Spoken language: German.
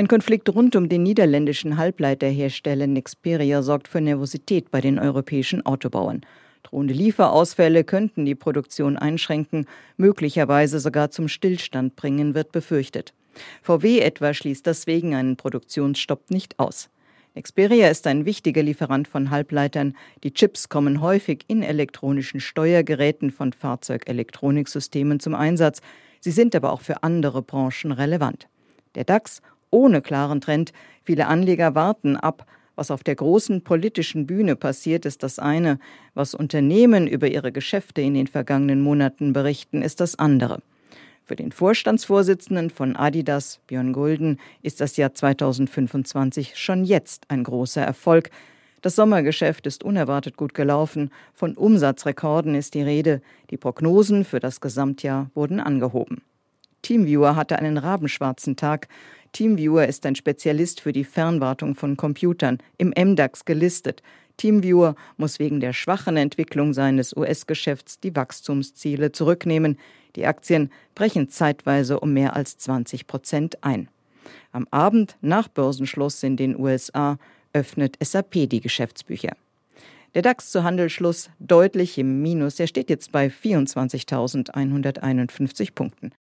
Ein Konflikt rund um den niederländischen Halbleiterhersteller Nexperia sorgt für Nervosität bei den europäischen Autobauern. Drohende Lieferausfälle könnten die Produktion einschränken, möglicherweise sogar zum Stillstand bringen, wird befürchtet. VW etwa schließt deswegen einen Produktionsstopp nicht aus. Nexperia ist ein wichtiger Lieferant von Halbleitern. Die Chips kommen häufig in elektronischen Steuergeräten von Fahrzeugelektroniksystemen zum Einsatz. Sie sind aber auch für andere Branchen relevant. Der DAX ohne klaren Trend. Viele Anleger warten ab. Was auf der großen politischen Bühne passiert, ist das eine. Was Unternehmen über ihre Geschäfte in den vergangenen Monaten berichten, ist das andere. Für den Vorstandsvorsitzenden von Adidas, Björn Gulden, ist das Jahr 2025 schon jetzt ein großer Erfolg. Das Sommergeschäft ist unerwartet gut gelaufen. Von Umsatzrekorden ist die Rede. Die Prognosen für das Gesamtjahr wurden angehoben. TeamViewer hatte einen rabenschwarzen Tag. TeamViewer ist ein Spezialist für die Fernwartung von Computern, im MDAX gelistet. TeamViewer muss wegen der schwachen Entwicklung seines US-Geschäfts die Wachstumsziele zurücknehmen. Die Aktien brechen zeitweise um mehr als 20% ein. Am Abend nach Börsenschluss in den USA öffnet SAP die Geschäftsbücher. Der DAX zu Handelsschluss deutlich im Minus. Er steht jetzt bei 24.151 Punkten.